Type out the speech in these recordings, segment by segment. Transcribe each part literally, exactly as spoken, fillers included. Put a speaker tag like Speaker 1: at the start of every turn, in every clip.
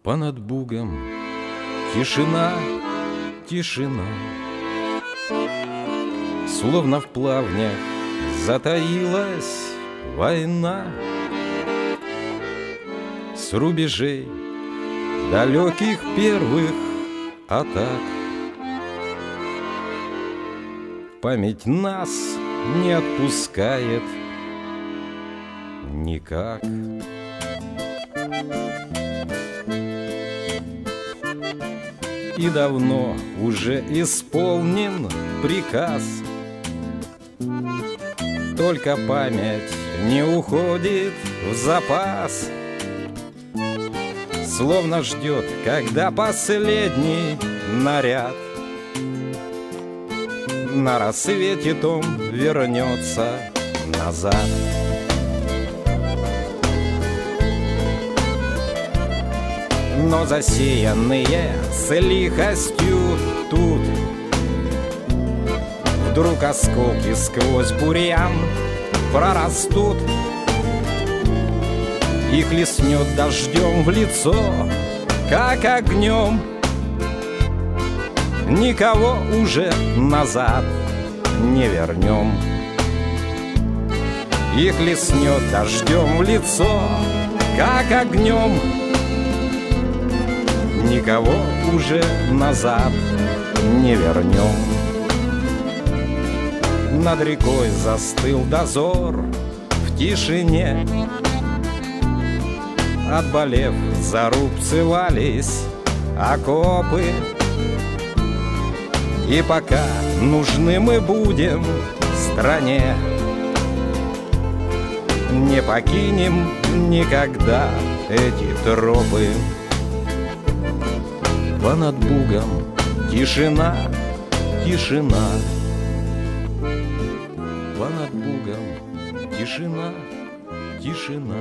Speaker 1: Понад Бугом тишина, тишина, словно в плавнях затаилась война. С рубежей далеких первых атак память нас не отпускает никак. И давно уже исполнен приказ, только память не уходит в запас, словно ждет, когда последний наряд на рассвете том вернется назад. Но засеянные с лихостью тут вдруг осколки сквозь бурьян прорастут. Их леснет дождем в лицо, как огнем. Никого уже назад не вернем. Их леснет дождем в лицо, как огнем. Никого уже назад не вернем. Над рекой застыл дозор в тишине. Отболев, зарубцевались окопы. И пока нужны мы будем стране, не покинем никогда эти тропы. Понад Бугом тишина, тишина, понад Бугом тишина, тишина,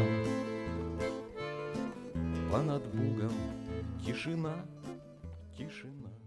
Speaker 1: понад Бугом тишина, тишина.